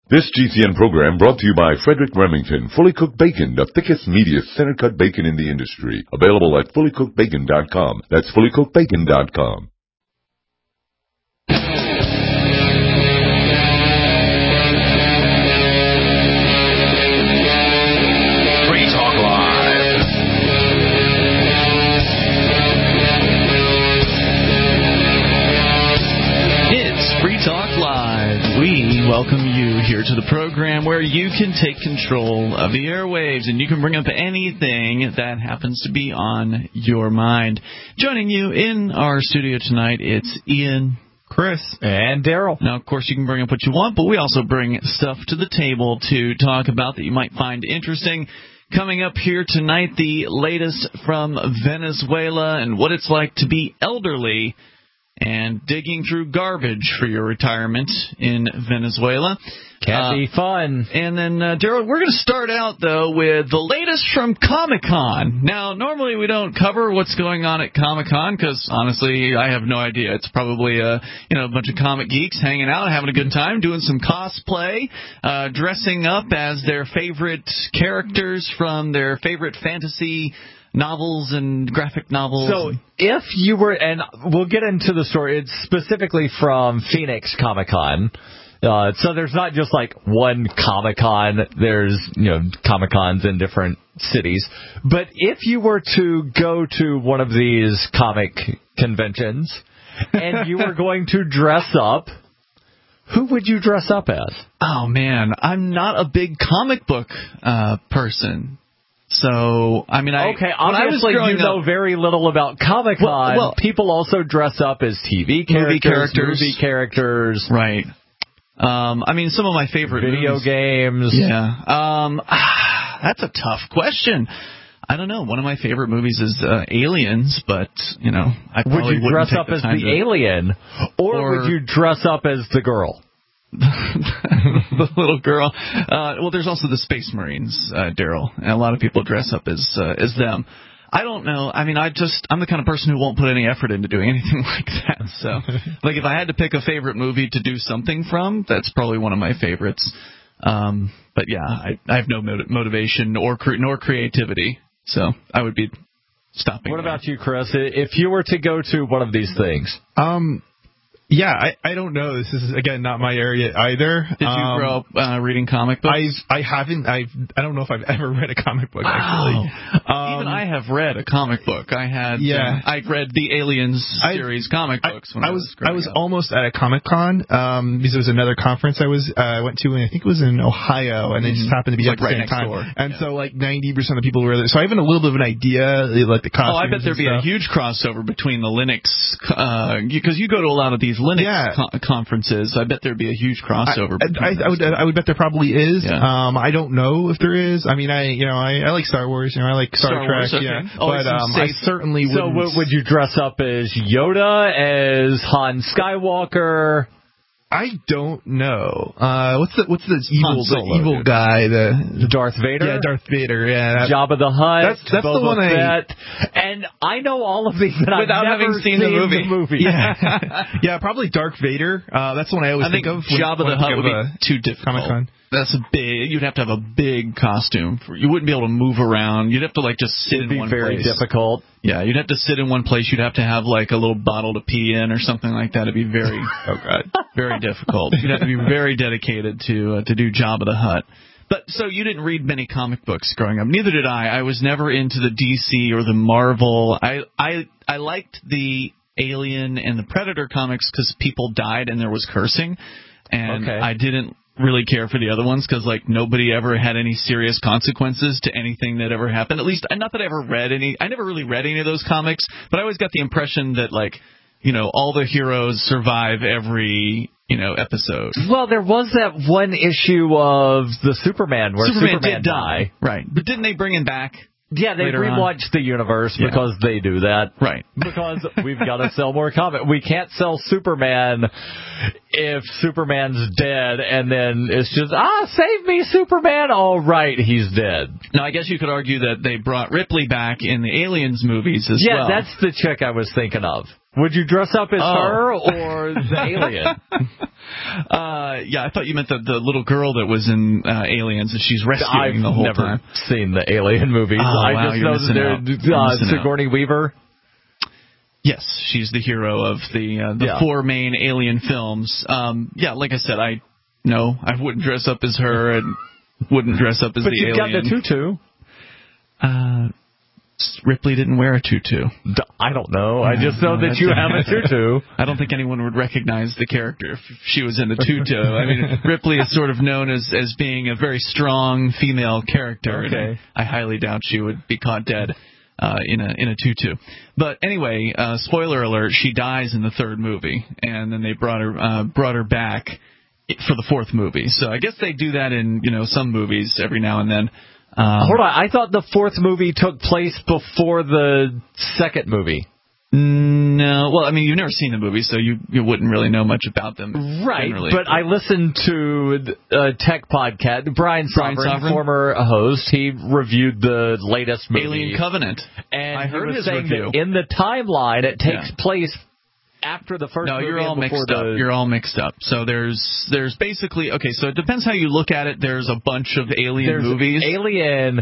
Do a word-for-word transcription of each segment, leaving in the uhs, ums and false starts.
This G C N program brought to you by Frederick Remington, Fully Cooked Bacon, the thickest, meatiest, center-cut bacon in the industry. Available at fully cooked bacon dot com. That's fully cooked bacon dot com. Free Talk Live. It's Free Talk Live. We welcome you here to the program where you can take control of the airwaves and you can bring up anything that happens to be on your mind. Joining you in our studio tonight, it's Ian, Chris, and Daryl. Now, of course, you can bring up what you want, but we also bring stuff to the table to talk about that you might find interesting. Coming up here tonight, the latest from Venezuela and what it's like to be elderly and digging through garbage for your retirement in Venezuela. Can uh, be fun. And then, uh, Daryl, we're going to start out, though, with the latest from Comic-Con. Now, normally we don't cover what's going on at Comic-Con because, honestly, I have no idea. It's probably a, you know, a bunch of comic geeks hanging out, having a good time, doing some cosplay, uh, dressing up as their favorite characters from their favorite fantasy novels and graphic novels. So if you were, and we'll get into the story, it's specifically from Phoenix Comic-Con. Uh, so there's not just like one Comic-Con, there's, you know, Comic-Cons in different cities. But if you were to go to one of these comic conventions and you were going to dress up, who would you dress up as? Oh, man, I'm not a big comic book uh, person. So, I mean, I... Okay, obviously you know up, very little about Comic-Con. Well, well, people also dress up as T V characters, movie characters. Movie characters. Right. Um, I mean, some of my favorite Video movies, games. Yeah. Um, ah, that's a tough question. I don't know. One of my favorite movies is uh, Aliens, but, you know, I probably Would you dress take up the as time the to, alien, or, or would you dress up as the girl? The little girl. Uh, well, there's also the Space Marines, uh, Daryl, and a lot of people dress up as uh, as them. I don't know. I mean, I just I'm the kind of person who won't put any effort into doing anything like that. So, like, if I had to pick a favorite movie to do something from, that's probably one of my favorites. Um, but yeah, I, I have no motiv- motivation or cre- nor creativity, so I would be stopping. What there. about you, Chris? If you were to go to one of these things, um. Yeah, I, I don't know. This is, again, not my area either. Did you um, grow up uh, reading comic books? I've, I haven't. I've, I don't know if I've ever read a comic book, wow. actually. Um, Even I have read a comic book. I had. Yeah. Uh, I read the Aliens series I, comic books when I, I was. was I was up. almost at a Comic Con um, because there was another conference I was uh, went to, and I think it was in Ohio, and mm-hmm. it just happened to be like at the right same next time. door. And yeah. so, like ninety percent of the people were there. So I have a little bit of an idea, like the costumes. Oh, I bet there'd be stuff. a huge crossover between the Linux, because uh, you go to a lot of these Linux yeah. con- conferences. I bet there'd be a huge crossover. I, I, I would. I would bet there probably is. Yeah. Um, I don't know if there is. I mean, I you know I, I like Star Wars. You know, I like Star, Star Trek. Wars, okay. Yeah, Always but um, I certainly so wouldn't. w- would you dress up as Yoda, as Han Skywalker? I don't know. Uh, what's the what's the evil Solo, the evil dude. guy? The Darth Vader? Yeah, Darth Vader. Yeah, that, Jabba the Hutt. That's that's Boba the one I. Fett. And I know all of these, but Without I've never having seen seen the movie. The movie. Yeah, yeah, probably Darth Vader. Uh, that's the one I always I think think of. Jabba the Hutt would be too difficult. Comic-Con. That's a big. You'd have to have a big costume. For, you wouldn't be able to move around. You'd have to like just sit It'd in be one very place. difficult. Yeah, you'd have to sit in one place. You'd have to have like a little bottle to pee in or something like that. It'd be very, oh god, very difficult. You'd have to be very dedicated to uh, to do Jabba the Hutt. But so you didn't read many comic books growing up. Neither did I. I was never into the D C or the Marvel. I I I liked the Alien and the Predator comics because people died and there was cursing, and okay. I didn't really care for the other ones because like nobody ever had any serious consequences to anything that ever happened. At least, not that I ever read any. I never really read any of those comics, but I always got the impression that like, you know, all the heroes survive every, you know, episode. Well, there was that one issue of the Superman where Superman, Superman did die, right? But didn't they bring him back? Yeah, they relaunched the universe yeah. because they do that. Right. Because we've got to sell more comics. We can't sell Superman if Superman's dead and then it's just, ah, save me, Superman. All right, he's dead. Now, I guess you could argue that they brought Ripley back in the Aliens movies as yeah, well. Yeah, that's the chick I was thinking of. Would you dress up as Oh. her or the alien? Uh, yeah, I thought you meant the, the little girl that was in uh, Aliens that she's rescuing I've the whole never time. seen the Alien movies. Oh, I wow, just you're know missing out. that You're uh, missing out. Sigourney Weaver. Yes, she's the hero of the uh, the Yeah. four main Alien films. Um, yeah, like I said, I no, I wouldn't dress up as her and wouldn't dress up as But the you've got alien. the tutu. Uh, Ripley didn't wear a tutu. D- I don't know. I just know No, that that's- you have a tutu. I don't think anyone would recognize the character if she was in the tutu. I mean, Ripley is sort of known as as being a very strong female character. Okay. And I, I highly doubt she would be caught dead uh, in a in a tutu. But anyway, uh, spoiler alert: she dies in the third movie, and then they brought her uh, brought her back for the fourth movie. So I guess they do that in you know some movies every now and then. Um, Hold on. I thought the fourth movie took place before the second movie. No, well, I mean, you've never seen the movie, so you, you wouldn't really know much about them. Right, generally. but I listened to a tech podcast. Brian Sovereign, Brian Sovereign? former host, he reviewed the latest movie. Alien Covenant. And I he heard was his saying review. that in the timeline, it takes Yeah. place after the first No, movie you're all and before mixed the... up. You're all mixed up. So there's there's basically okay. So it depends how you look at it. There's a bunch of Alien There's movies. Alien,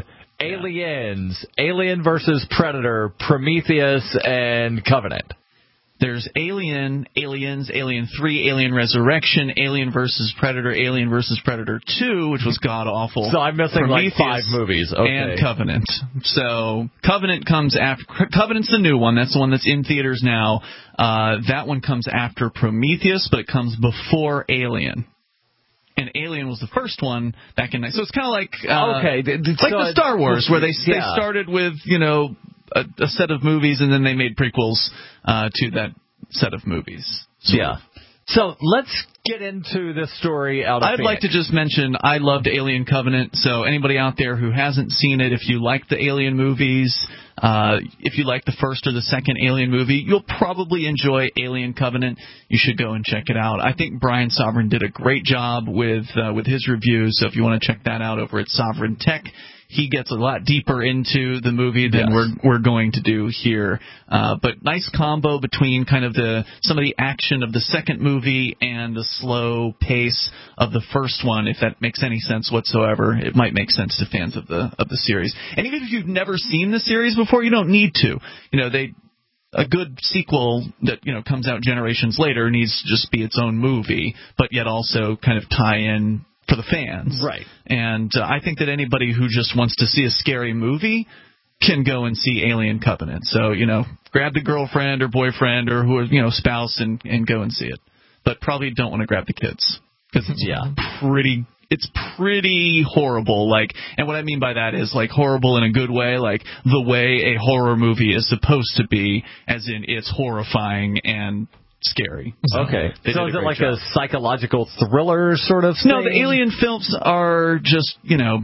Aliens, Alien versus Predator, Prometheus, and Covenant. There's Alien, Aliens, Alien three, Alien Resurrection, Alien versus Predator, Alien versus Predator two, which was god awful. So I'm missing like Prometheus five movies. Okay. And Covenant. So Covenant comes after. Covenant's the new one. That's the one that's in theaters now. Uh, that one comes after Prometheus, but it comes before Alien. And Alien was the first one back in. So it's kind of like uh, Okay, th- th- like so the Star Wars, where they they yeah. started with you know a, a set of movies, and then they made prequels uh, to that set of movies. sort Yeah. of. So let's get into this story out of I'd like to Phoenix. just mention I loved Alien Covenant. So anybody out there who hasn't seen it, if you like the Alien movies, uh, if you like the first or the second Alien movie, you'll probably enjoy Alien Covenant. You should go and check it out. I think Brian Sovereign did a great job with uh, with his review. So if you want to check that out over at Sovereign Tech, he gets a lot deeper into the movie than Yes. we're we're going to do here. Uh, but nice combo between kind of the some of the action of the second movie and the slow pace of the first one. If that makes any sense whatsoever, it might make sense to fans of the of the series. And even if you've never seen the series before, you don't need to. You know, they a good sequel that you know comes out generations later needs to just be its own movie, but yet also kind of tie in for the fans. Right. And uh, I think that anybody who just wants to see a scary movie can go and see Alien Covenant. So, you know, grab the girlfriend or boyfriend or who you know spouse and, and go and see it. But probably don't want to grab the kids because it's Yeah. pretty it's pretty horrible. Like, and what I mean by that is like horrible in a good way, like the way a horror movie is supposed to be, as in it's horrifying and scary. So Okay. they So did is a it great like job. a psychological thriller sort of thing? No, the Alien films are just, you know,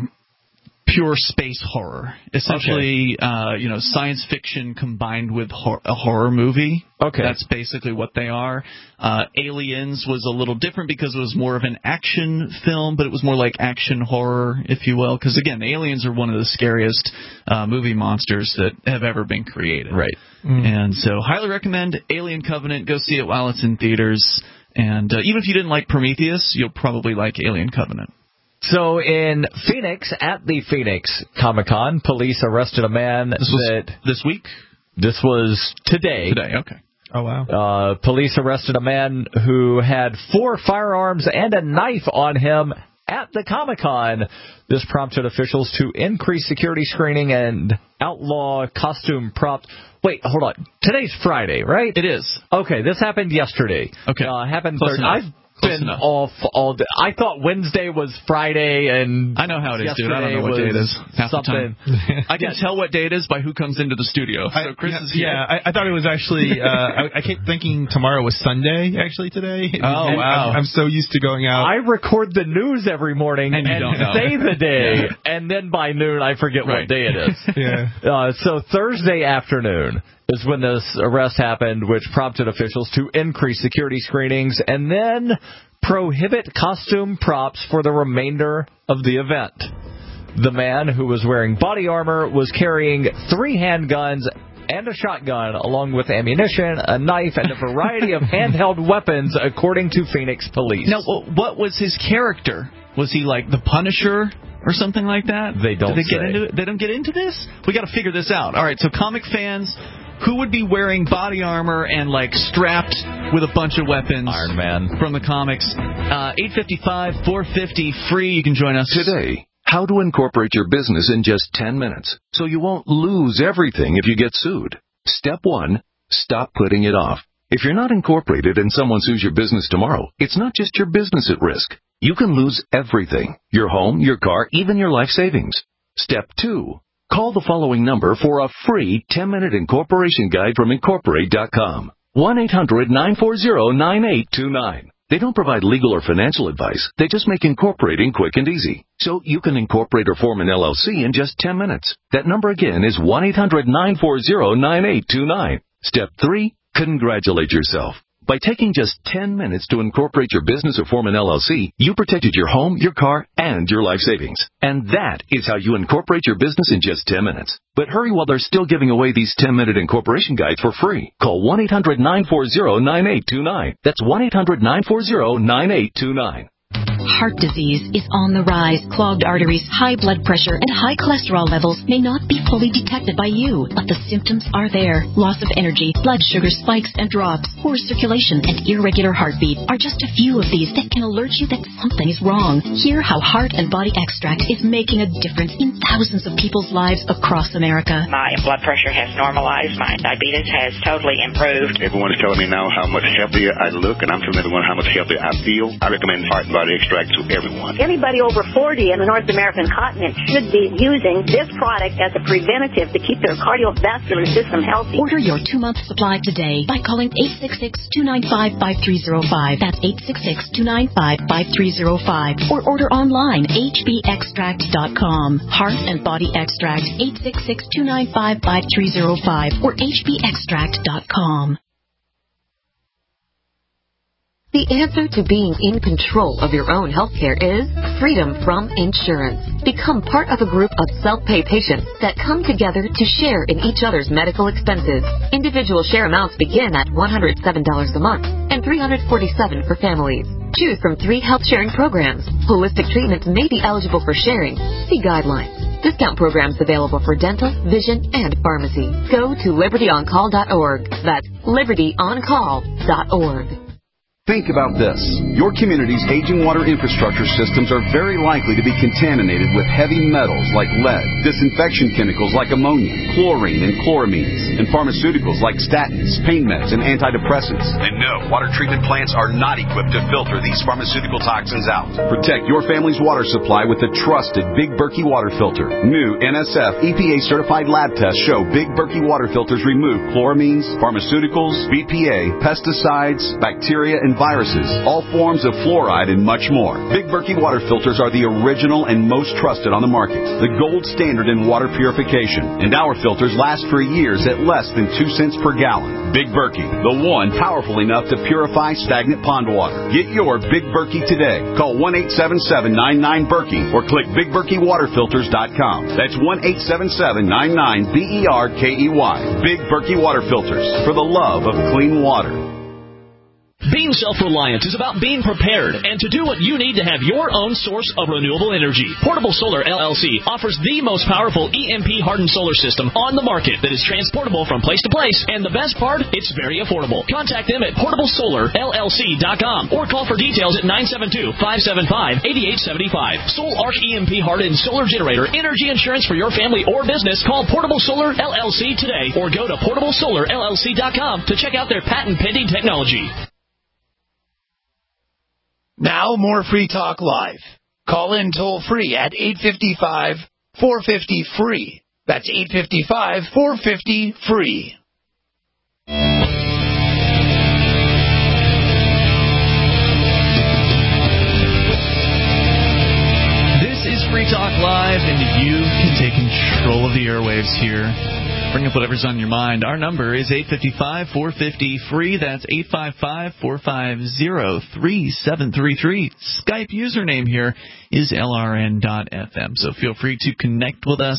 pure space horror. Essentially, okay. uh, you know, science fiction combined with hor- a horror movie. Okay. That's basically what they are. Uh, Aliens was a little different because it was more of an action film, but it was more like action horror, if you will. Because, again, aliens are one of the scariest uh, movie monsters that have ever been created. Right. Mm. And so, highly recommend Alien Covenant. Go see it while it's in theaters. And uh, even if you didn't like Prometheus, you'll probably like Alien Covenant. So in Phoenix, at the Phoenix Comic-Con, police arrested a man this was that... This week? This was today. Today, okay. Oh, wow. Uh, police arrested a man who had four firearms and a knife on him at the Comic-Con. This prompted officials to increase security screening and outlaw costume props. Wait, hold on. Today's Friday, right? It is. Okay, this happened yesterday. Okay. Uh, happened Close Thursday. enough. I've Close been enough. off all day. I thought Wednesday was Friday, and I know how it is, dude. I don't know what yesterday day it is half the something. time. I can tell what day it is by who comes into the studio. So I, Chris yeah, is here. Yeah, I, I thought it was actually. Uh, I, I kept thinking tomorrow was Sunday. Actually, today. Oh, And wow. I'm, I'm so used to going out. I record the news every morning And you don't know. say the day, Yeah. and then by noon I forget Right. what day it is. yeah. Uh, so Thursday afternoon is when this arrest happened, which prompted officials to increase security screenings and then prohibit costume props for the remainder of the event. The man, who was wearing body armor, was carrying three handguns and a shotgun, along with ammunition, a knife, and a variety of handheld weapons, according to Phoenix police. Now, what was his character? Was he like the Punisher or something like that? They don't Did they say. Get into it? They don't get into this? We got to figure this out. All right, so comic fans, who would be wearing body armor and, like, strapped with a bunch of weapons? Iron Man. From the comics. Uh, eight five five, four fifty, free. You can join us. Today, how to incorporate your business in just ten minutes so you won't lose everything if you get sued. Step one, stop putting it off. If you're not incorporated and someone sues your business tomorrow, it's not just your business at risk. You can lose everything. Your home, your car, even your life savings. Step two. Call the following number for a free ten-minute incorporation guide from Incorporate dot com. one eight hundred nine four zero nine eight two nine. They don't provide legal or financial advice. They just make incorporating quick and easy. So you can incorporate or form an L L C in just ten minutes. That number again is one eight hundred nine four zero nine eight two nine. Step three. Congratulate yourself. By taking just ten minutes to incorporate your business or form an L L C, you protected your home, your car, and your life savings. And that is how you incorporate your business in just ten minutes. But hurry while they're still giving away these ten-minute incorporation guides for free. Call one eight hundred nine four zero nine eight two nine. That's one eight hundred nine four zero nine eight two nine. Heart disease is on the rise. Clogged arteries, high blood pressure, and high cholesterol levels may not be fully detected by you, but the symptoms are there. Loss of energy, blood sugar spikes and drops, poor circulation, and irregular heartbeat are just a few of these that can alert you that something is wrong. Hear how Heart and Body Extract is making a difference in thousands of people's lives across America. My blood pressure has normalized. My diabetes has totally improved. Everyone's telling me now how much healthier I look, and I'm telling everyone how much healthier I feel. I recommend Heart and Body Extract to everyone. Anybody over forty in the North American continent should be using this product as a preventative to keep their cardiovascular system healthy. Order your two-month supply today by calling eight six six, two nine five, five three zero five. That's eight six six, two nine five, five three zero five. Or order online, h b extract dot com. Heart and Body Extract, eight six six, two nine five, five three zero five or h b extract dot com. The answer to being in control of your own healthcare is freedom from insurance. Become part of a group of self-pay patients that come together to share in each other's medical expenses. Individual share amounts begin at one hundred seven dollars a month and three hundred forty-seven dollars for families. Choose from three health sharing programs. Holistic treatments may be eligible for sharing. See guidelines. Discount programs available for dental, vision, and pharmacy. Go to liberty on call dot org. That's liberty on call dot org. Think about this. Your community's aging water infrastructure systems are very likely to be contaminated with heavy metals like lead, disinfection chemicals like ammonia, chlorine and chloramines, and pharmaceuticals like statins, pain meds, and antidepressants. And no, water treatment plants are not equipped to filter these pharmaceutical toxins out. Protect your family's water supply with the trusted Big Berkey water filter. New N S F E P A certified lab tests show Big Berkey water filters remove chloramines, pharmaceuticals, B P A, pesticides, bacteria, and viruses, all forms of fluoride, and much more. Big Berkey water filters are the original and most trusted on the market, the gold standard in water purification, and our filters last for years at less than two cents per gallon. Big Berkey, the one powerful enough to purify stagnant pond water. Get your Big Berkey today. Call one eight seven seven, nine nine, Berkey or click big berkey water filters dot com. That's one eight seven seven, nine nine, B E R K E Y. Big Berkey water filters, for the love of clean water. Being self-reliant is about being prepared and to do what you need to have your own source of renewable energy. Portable Solar L L C offers the most powerful E M P-hardened solar system on the market that is transportable from place to place, and the best part, it's very affordable. Contact them at portable solar L L C dot com or call for details at nine seven two, five seven five, eight eight seven five. Soul Arc E M P-hardened solar generator energy insurance for your family or business. Call Portable Solar L L C today or go to portable solar L L C dot com to check out their patent-pending technology. Now more Free Talk Live. Call in toll free at eight five five, four five zero, free. That's eight five five, four five zero, free. This is Free Talk Live, and you can take control of the airwaves here. Bring up whatever's on your mind. Our number is eight five five, four five zero, free. That's eight five five, four five zero, three seven three three. Skype username here is L R N dot F M. So feel free to connect with us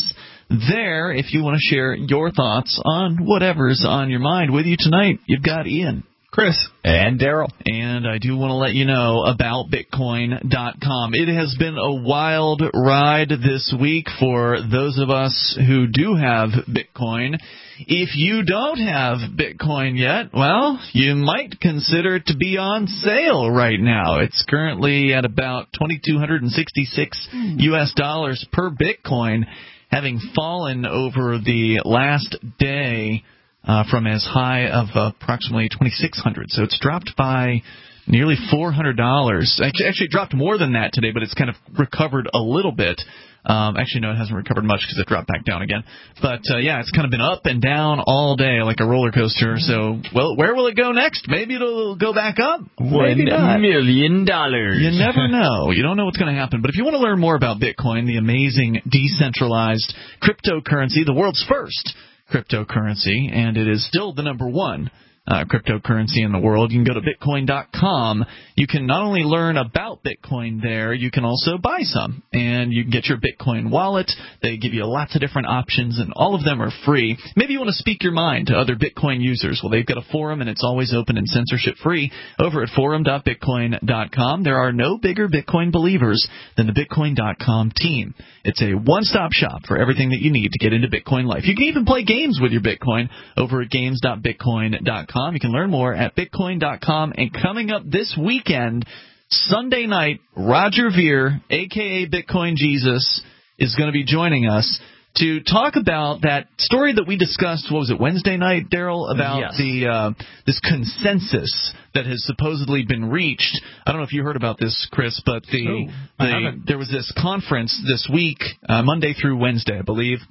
there if you want to share your thoughts on whatever's on your mind. With you tonight, you've got Ian, Chris, and Daryl. And I do want to let you know about Bitcoin dot com. It has been a wild ride this week for those of us who do have Bitcoin. If you don't have Bitcoin yet, well, you might consider it to be on sale right now. It's currently at about two thousand two hundred sixty-six U S dollars per Bitcoin, having fallen over the last day uh, from as high of approximately twenty-six hundred. So it's dropped by nearly four hundred dollars. Actually, actually, it dropped more than that today, but it's kind of recovered a little bit. Um, actually, no, it hasn't recovered much because it dropped back down again. But, uh, yeah, it's kind of been up and down all day like a roller coaster. So, well, where will it go next? Maybe it'll go back up. Maybe not. One million dollars. You never know. You don't know what's going to happen. But if you want to learn more about Bitcoin, the amazing decentralized cryptocurrency, the world's first cryptocurrency, and it is still the number one Uh, cryptocurrency in the world, you can go to Bitcoin dot com. You can not only learn about Bitcoin there, you can also buy some. And you can get your Bitcoin wallet. They give you lots of different options, and all of them are free. Maybe you want to speak your mind to other Bitcoin users. Well, they've got a forum, and it's always open and censorship-free over at forum dot bitcoin dot com. There are no bigger Bitcoin believers than the Bitcoin dot com team. It's a one-stop shop for everything that you need to get into Bitcoin life. You can even play games with your Bitcoin over at games dot bitcoin dot com. You can learn more at bitcoin dot com. And coming up this weekend, Sunday night, Roger Ver, a k a. Bitcoin Jesus, is going to be joining us to talk about that story that we discussed, what was it, Wednesday night, Daryl, about yes. the uh, this consensus that has supposedly been reached. I don't know if you heard about this, Chris, but the, oh, I the haven't. there was this conference this week, uh, Monday through Wednesday, I believe,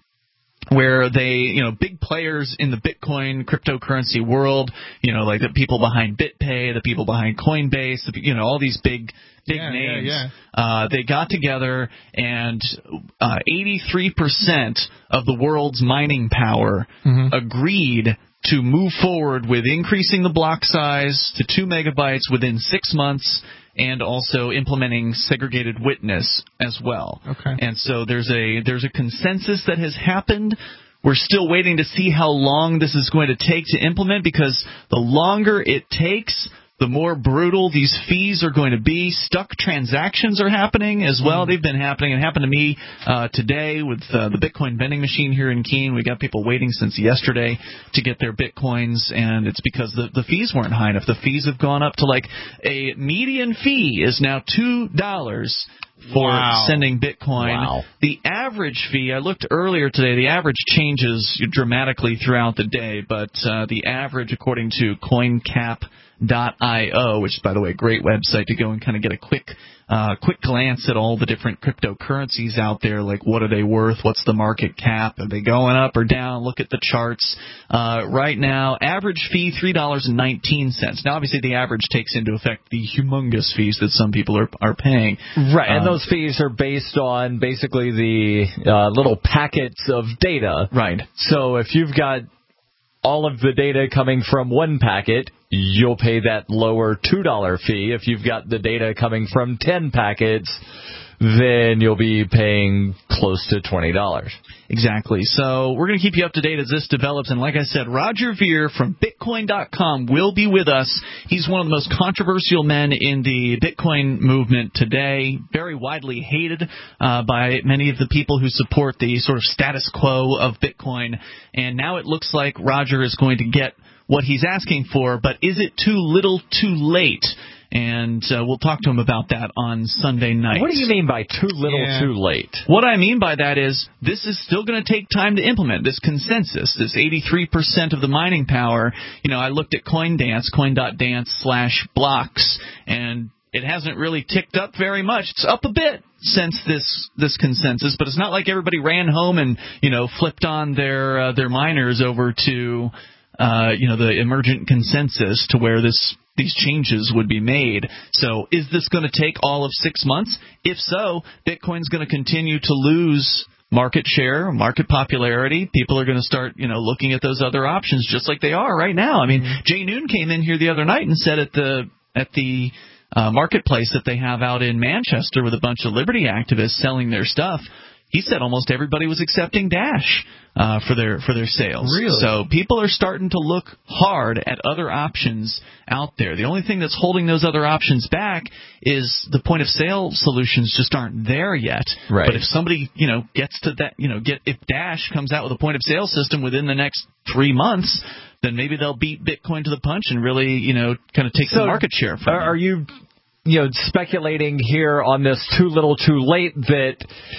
where they, you know, big players in the Bitcoin cryptocurrency world, you know, like the people behind BitPay, the people behind Coinbase, the, you know, all these big, big yeah, names, yeah, yeah. Uh, they got together, and uh, eighty-three percent of the world's mining power mm-hmm. agreed to move forward with increasing the block size to two megabytes within six months, and also implementing segregated witness as well. Okay. And so there's a there's a consensus that has happened. We're still waiting to see how long this is going to take to implement, because the longer it takes, the more brutal these fees are going to be. Stuck transactions are happening as well. They've been happening. It happened to me uh, today with uh, the Bitcoin vending machine here in Keene. We got people waiting since yesterday to get their Bitcoins, and it's because the, the fees weren't high enough. The fees have gone up to, like, a median fee is now two dollars for wow. sending Bitcoin. Wow. The average fee, I looked earlier today, the average changes dramatically throughout the day, but uh, the average, according to CoinCap dot io, which is, by the way, a great website to go and kind of get a quick uh, quick glance at all the different cryptocurrencies out there, like what are they worth, what's the market cap, are they going up or down, look at the charts. Uh, right now, average fee, three dollars and nineteen cents. Now, obviously, the average takes into effect the humongous fees that some people are, are paying. Right, and um, those fees are based on basically the uh, little packets of data. Right. So if you've got all of the data coming from one packet, you'll pay that lower two dollars fee. If you've got the data coming from ten packets, then you'll be paying close to twenty dollars. Exactly. So we're going to keep you up to date as this develops. And like I said, Roger Ver from Bitcoin dot com will be with us. He's one of the most controversial men in the Bitcoin movement today, very widely hated uh, by many of the people who support the sort of status quo of Bitcoin. And now it looks like Roger is going to get what he's asking for, but is it too little too late? And uh, we'll talk to him about that on Sunday night. What do you mean by too little yeah. too late? What I mean by that is this is still going to take time to implement, this consensus, this eighty-three percent of the mining power. You know, I looked at CoinDance, coin dot dance slash blocks, and it hasn't really ticked up very much. It's up a bit since this this consensus, but it's not like everybody ran home and, you know, flipped on their uh, their miners over to uh, you know, the emergent consensus to where this these changes would be made. So is this going to take all of six months? If so, Bitcoin's going to continue to lose market share, market popularity. People are going to start, you know, looking at those other options just like they are right now. I mean, mm-hmm. Jay Noon came in here the other night and said at the at the uh, marketplace that they have out in Manchester with a bunch of liberty activists selling their stuff, he said almost everybody was accepting Dash uh, for their for their sales. Really? So people are starting to look hard at other options out there. The only thing that's holding those other options back is the point of sale solutions just aren't there yet. Right. But if somebody, you know, gets to that, you know, get if Dash comes out with a point of sale system within the next three months, then maybe they'll beat Bitcoin to the punch and really, you know, kind of take so some market share from are, them. are you, you know, speculating here on this too little too late that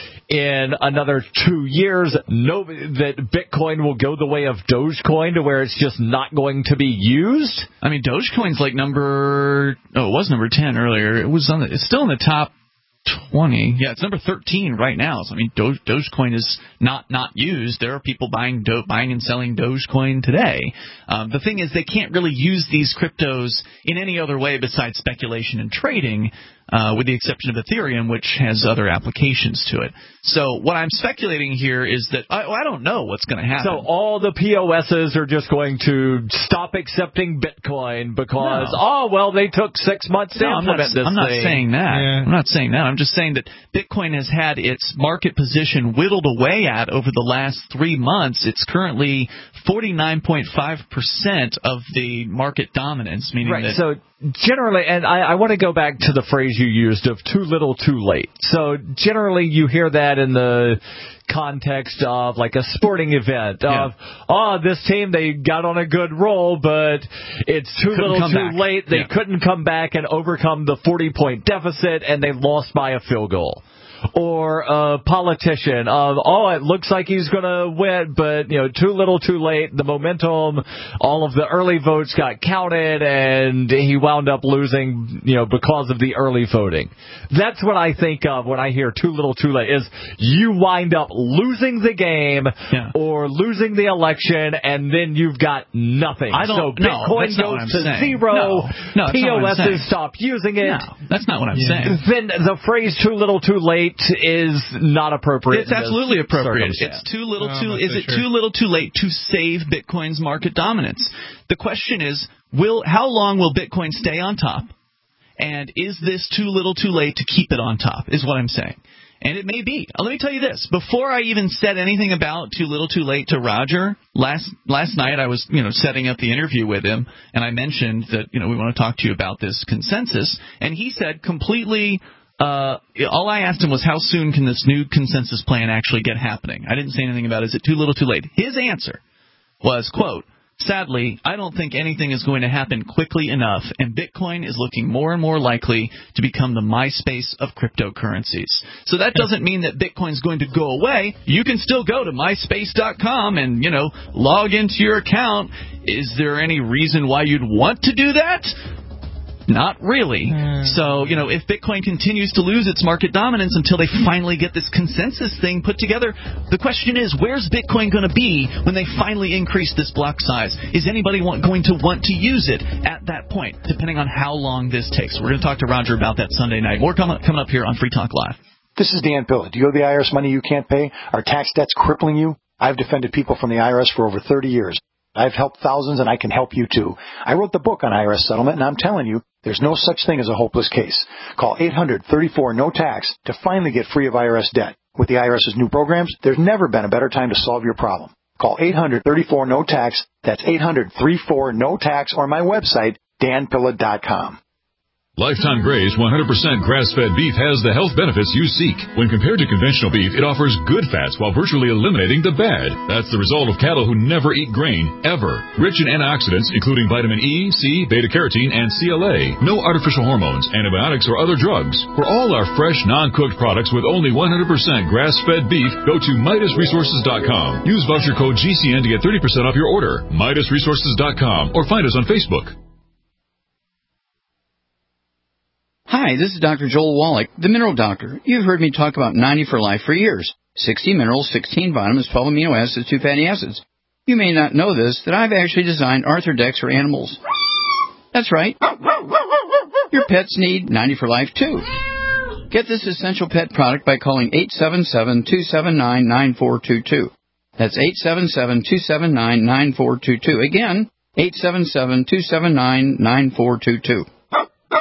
in another two years, no, that Bitcoin will go the way of Dogecoin to where it's just not going to be used? I mean, Dogecoin's like number, oh, it was number ten earlier. It was on the, it's still in the top twenty. Yeah, it's number thirteen right now. So, I mean, Doge, Dogecoin is not, not used. There are people buying Do, buying and selling Dogecoin today. Um, the thing is, they can't really use these cryptos in any other way besides speculation and trading, uh, with the exception of Ethereum, which has other applications to it. So what I'm speculating here is that I, I don't know what's going to happen. So all the P O Ss are just going to stop accepting Bitcoin because, No. oh, well, they took six months to No, I'm not, implement this I'm not thing. saying that. Yeah. I'm not saying that. I'm just saying that Bitcoin has had its market position whittled away at over the last three months. It's currently forty-nine point five percent of the market dominance, meaning Right, that... so generally, and I, I want to go back to the phrase you used of too little too late. So generally you hear that in the context of like a sporting event Yeah. of, oh, this team, they got on a good roll, but it's too Couldn't little come too back. late. They Yeah. couldn't come back and overcome the forty-point deficit, and they lost by a field goal. Or a politician of, oh, it looks like he's going to win, but, you know, too little too late. The momentum, all of the early votes got counted, and he wound up losing, you know, because of the early voting. That's what I think of when I hear too little too late, is you wind up losing the game Yeah. or losing the election, and then you've got nothing. I don't- so no, Bitcoin that's not what goes I'm to saying. zero, No, no, that's P not O what I'm saying. Ss stop using it. No, that's not what I'm Yeah. saying. Then the phrase too little too late is not appropriate. It's in this absolutely appropriate. circumstance. It's too little Oh, too. I'm not Is so it sure. too little too late to save Bitcoin's market dominance? The question is, will how long will Bitcoin stay on top? And is this too little too late to keep it on top? Is what I'm saying. And it may be. Uh, Let me tell you this. Before I even said anything about too little too late to Roger, last last night I was, you know, setting up the interview with him, and I mentioned that, you know, we want to talk to you about this consensus, and he said completely, uh, all I asked him was how soon can this new consensus plan actually get happening? I didn't say anything about is it too little too late. His answer was, quote, sadly, I don't think anything is going to happen quickly enough, and Bitcoin is looking more and more likely to become the MySpace of cryptocurrencies. So that doesn't mean that Bitcoin's going to go away. You can still go to myspace dot com and, you know, log into your account. Is there any reason why you'd want to do that? Not really. Mm. So, you know, if Bitcoin continues to lose its market dominance until they finally get this consensus thing put together, the question is, where's Bitcoin going to be when they finally increase this block size? Is anybody want, going to want to use it at that point, depending on how long this takes? We're going to talk to Roger about that Sunday night. More coming coming up here on Free Talk Live. This is Dan Pilla. Do you owe the I R S money you can't pay? Are tax debts crippling you? I've defended people from the I R S for over thirty years. I've helped thousands, and I can help you too. I wrote the book on I R S settlement, and I'm telling you, there's no such thing as a hopeless case. Call eight hundred thirty-four no tax to finally get free of I R S debt. With the IRS's new programs, there's never been a better time to solve your problem. Call eight hundred thirty-four no tax. That's eight hundred thirty-four no tax, or my website, dan pilla dot com. Lifetime Graze one hundred percent grass-fed beef has the health benefits you seek. When compared to conventional beef, it offers good fats while virtually eliminating the bad. That's the result of cattle who never eat grain, ever. Rich in antioxidants, including vitamin E, C, beta-carotene, and C L A. No artificial hormones, antibiotics, or other drugs. For all our fresh, non-cooked products with only one hundred percent grass-fed beef, go to Midas Resources dot com. Use voucher code G C N to get thirty percent off your order. Midas Resources dot com, or find us on Facebook. Hi, this is Doctor Joel Wallach, the Mineral Doctor. You've heard me talk about ninety for Life for years. sixty minerals, sixteen vitamins, twelve amino acids, two fatty acids. You may not know this, that I've actually designed Arthrodex for animals. That's right. Your pets need ninety for Life, too. Get this essential pet product by calling eight seven seven, two seven nine, nine four two two. That's eight seven seven, two seven nine, nine four two two. Again, eight seven seven, two seven nine, nine four two two.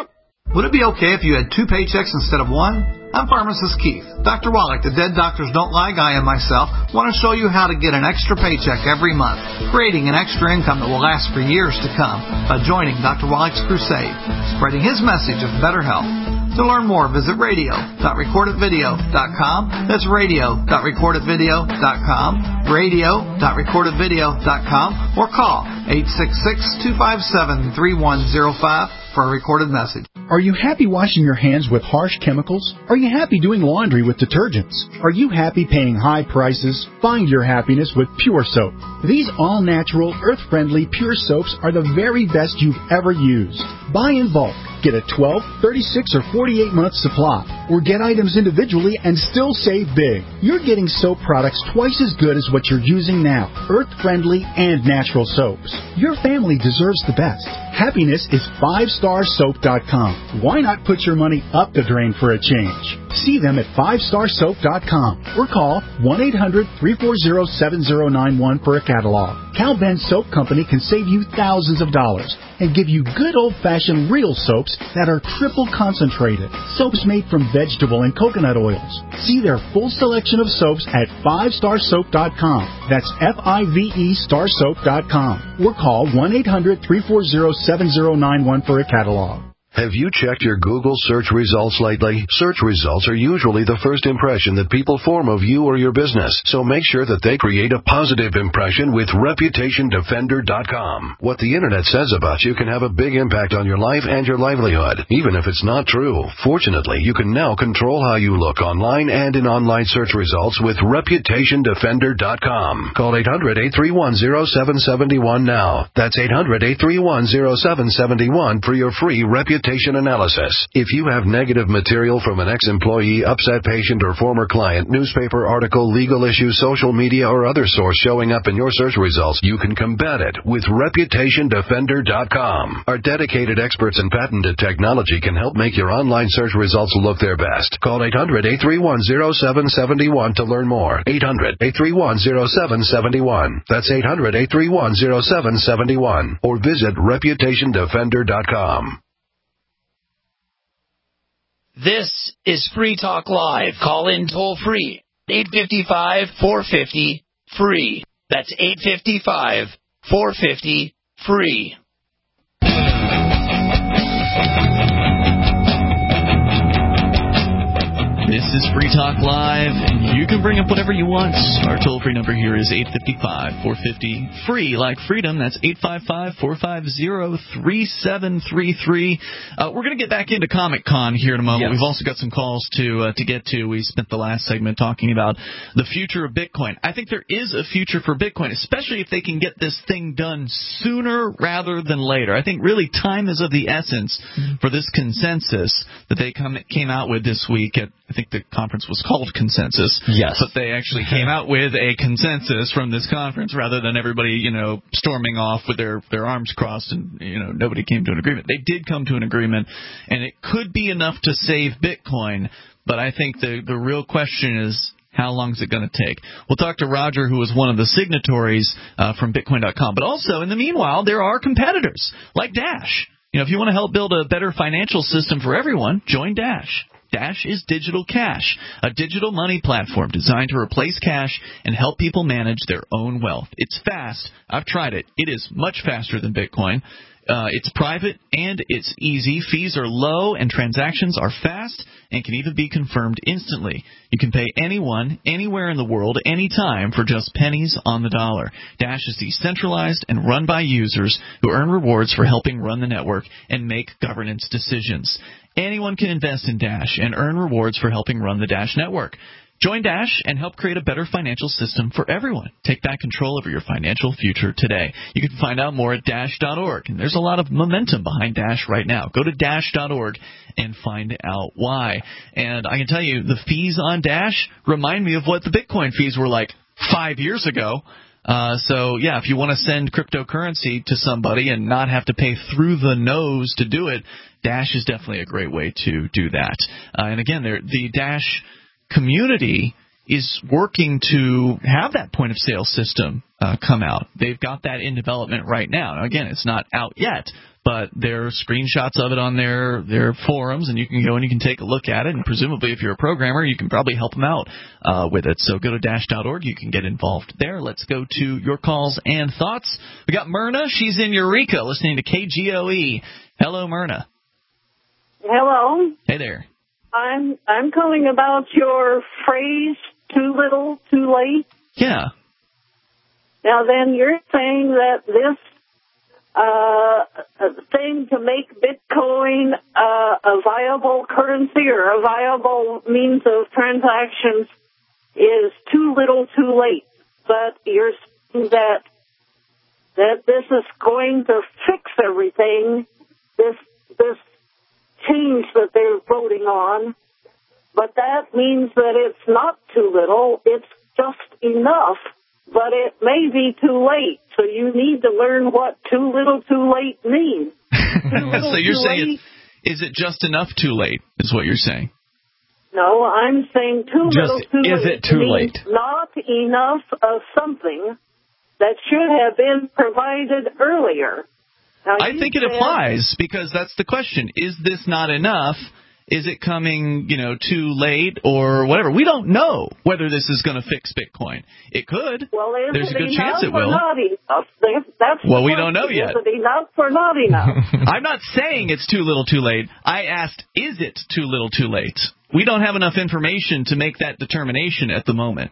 Would it be okay if you had two paychecks instead of one? I'm pharmacist Keith. Doctor Wallach, the Dead Doctors Don't Lie guy, and myself want to show you how to get an extra paycheck every month, creating an extra income that will last for years to come by joining Doctor Wallach's crusade, spreading his message of better health. To learn more, visit radio dot record it video dot com. That's radio dot record it video dot com, radio dot record it video dot com, or call eight six six, two five seven, three one zero five for a recorded message. Are you happy washing your hands with harsh chemicals? Are you happy doing laundry with detergents? Are you happy paying high prices? Find your happiness with Pure Soap. These all-natural, earth-friendly Pure Soaps are the very best you've ever used. Buy in bulk. Get a twelve, thirty-six, or forty-eight month supply. Or get items individually and still save big. You're getting soap products twice as good as what you're using now. Earth-friendly and natural soaps. Your family deserves the best. Happiness is five star soap dot com. Why not put your money up the drain for a change? See them at five star soap dot com or call one eight hundred, three four zero, seven zero nine one for a catalog. Cal Ben Soap Company can save you thousands of dollars and give you good old-fashioned real soaps that are triple concentrated. Soaps made from vegetable and coconut oils. See their full selection of soaps at five star soap dot com. That's F I V E star soap dot com. Or call one eight hundred, three four zero, seven zero nine one for a catalog. Have you checked your Google search results lately? Search results are usually the first impression that people form of you or your business, so make sure that they create a positive impression with reputation defender dot com. What the Internet says about you can have a big impact on your life and your livelihood, even if it's not true. Fortunately, you can now control how you look online and in online search results with reputation defender dot com. Call eight hundred, eight three one, zero seven seven one now. That's eight hundred, eight three one, zero seven seven one for your free reputation analysis. If you have negative material from an ex-employee, upset patient, or former client, newspaper article, legal issue, social media, or other source showing up in your search results, you can combat it with reputation defender dot com. Our dedicated experts in patented technology can help make your online search results look their best. Call eight hundred, eight three one, zero seven seven one to learn more. eight hundred, eight three one, zero seven seven one. That's eight hundred, eight three one, zero seven seven one. Or visit reputation defender dot com. This is Free Talk Live. Call in toll free. eight five five, four five zero, free. That's eight five five, four five zero, free. This is Free Talk Live, and you can bring up whatever you want. Our toll-free number here is eight five five, four five zero, free, like freedom. That's eight five five, four five zero, three seven three three. Uh, we're going to get back into Comic-Con here in a moment. Yes. We've also got some calls to uh, to get to. We spent the last segment talking about the future of Bitcoin. I think there is a future for Bitcoin, especially if they can get this thing done sooner rather than later. I think really time is of the essence mm-hmm. for this consensus that they come, came out with this week at I think the conference was called Consensus. Yes. But they actually came out with a consensus from this conference rather than everybody, you know, storming off with their, their arms crossed and, you know, nobody came to an agreement. They did come to an agreement, and it could be enough to save Bitcoin, but I think the, the real question is, how long is it going to take? We'll talk to Roger, who was one of the signatories uh, from Bitcoin dot com. But also, in the meanwhile, there are competitors like Dash. You know, if you want to help build a better financial system for everyone, join Dash. Dash is Digital Cash, a digital money platform designed to replace cash and help people manage their own wealth. It's fast. I've tried it. It is much faster than Bitcoin. Uh, it's private and it's easy. Fees are low and transactions are fast and can even be confirmed instantly. You can pay anyone, anywhere in the world, anytime for just pennies on the dollar. Dash is decentralized and run by users who earn rewards for helping run the network and make governance decisions. Anyone can invest in Dash and earn rewards for helping run the Dash network. Join Dash and help create a better financial system for everyone. Take back control over your financial future today. You can find out more at dash dot org. And there's a lot of momentum behind Dash right now. Go to dash dot org and find out why. And I can tell you, the fees on Dash remind me of what the Bitcoin fees were like five years ago. Uh, so, yeah, if you want to send cryptocurrency to somebody and not have to pay through the nose to do it, Dash is definitely a great way to do that. Uh, and, again, the Dash community is working to have that point-of-sale system uh, come out. They've got that in development right now. Now, again, it's not out yet, but there are screenshots of it on their, their forums, and you can go and you can take a look at it, and presumably if you're a programmer, you can probably help them out uh, with it. So go to dash dot org. You can get involved there. Let's go to your calls and thoughts. We got Myrna. She's in Eureka listening to K G O E. Hello, Myrna. Hello. Hey there. I'm I'm calling about your phrase, too little, too late. Yeah. Now then, you're saying that this uh, thing to make Bitcoin uh, a viable currency or a viable means of transactions is too little, too late. But you're saying that that this is going to fix everything. This this. change that they're voting on, but that means that it's not too little, it's just enough, but it may be too late, so you need to learn what too little too late means. Too little, so you're too saying, late, is it just enough too late, is what you're saying? No, I'm saying too just, little too is late. Is it too means late? Not enough of something that should have been provided earlier. Now, I think it said, applies, because that's the question. Is this not enough? Is it coming, you know, too late or whatever? We don't know whether this is going to fix Bitcoin. It could. Well, is There's it a good enough chance it or will. Not enough? That's well, the we don't know yet. Is it enough or not enough? I'm not saying it's too little too late. I asked, is it too little too late? We don't have enough information to make that determination at the moment.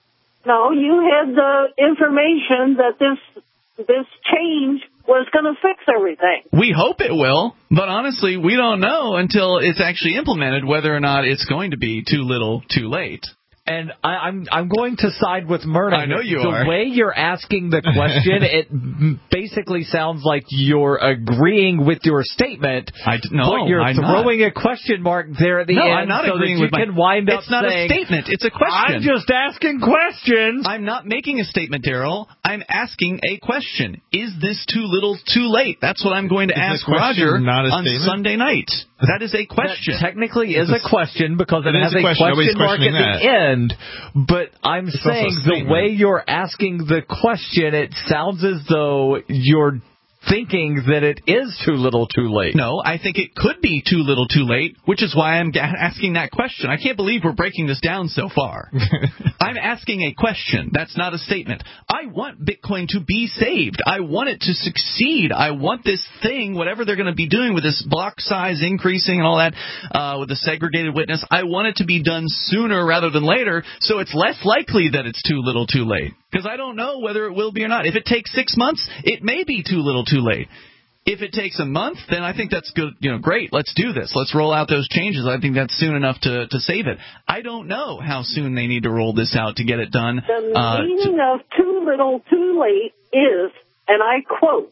No, you had the information that this this change was going to fix everything. We hope it will, but honestly, we don't know until it's actually implemented whether or not it's going to be too little, too late. And I, I'm I'm going to side with Myrna. I know you the are. The way you're asking the question, it basically sounds like you're agreeing with your statement. I d- no, but you're I'm throwing not. a question mark there at the no, end. I'm not so agreeing that with you my. can wind up it's not saying, a statement. It's a question. I'm just asking questions. I'm not making a statement, Daryl. I'm asking a question. Is this too little, too late? That's what I'm going to is ask Roger not a on statement? Sunday night. That is a question. That technically is a question because it, it has a a question, question mark at that. the end. But I'm it's saying the way you're asking the question, it sounds as though you're thinking that it is too little too late. No, I think it could be too little too late, which is why I'm ga- asking that question. I can't believe we're breaking this down so far. I'm asking a question. That's not a statement. I want Bitcoin to be saved. I want it to succeed. I want this thing, whatever they're going to be doing with this block size increasing and all that, uh, with the segregated witness, I want it to be done sooner rather than later, so it's less likely that it's too little too late. Because I don't know whether it will be or not. If it takes six months, it may be too little too late. If it takes a month, then I think that's good. You know, great. Let's do this. Let's roll out those changes. I think that's soon enough to, to save it. I don't know how soon they need to roll this out to get it done. The uh, meaning to, of too little too late is, and I quote,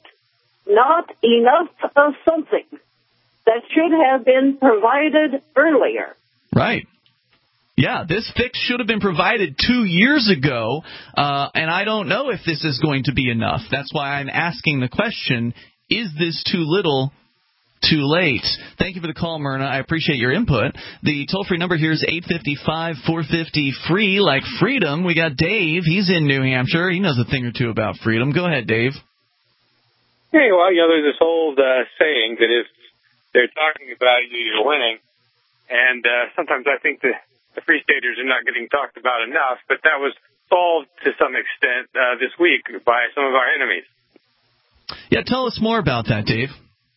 not enough of something that should have been provided earlier. Right. Yeah, this fix should have been provided two years ago, uh, and I don't know if this is going to be enough. That's why I'm asking the question, is this too little, too late? Thank you for the call, Myrna. I appreciate your input. The toll-free number here is eight five five, four five zero, free, like freedom. We got Dave. He's in New Hampshire. He knows a thing or two about freedom. Go ahead, Dave. Hey, well, you know, there's this old uh, saying that if they're talking about you, you're winning. And uh, sometimes I think that the Free Staters are not getting talked about enough, but that was solved to some extent uh, this week by some of our enemies. Yeah, tell us more about that, Dave.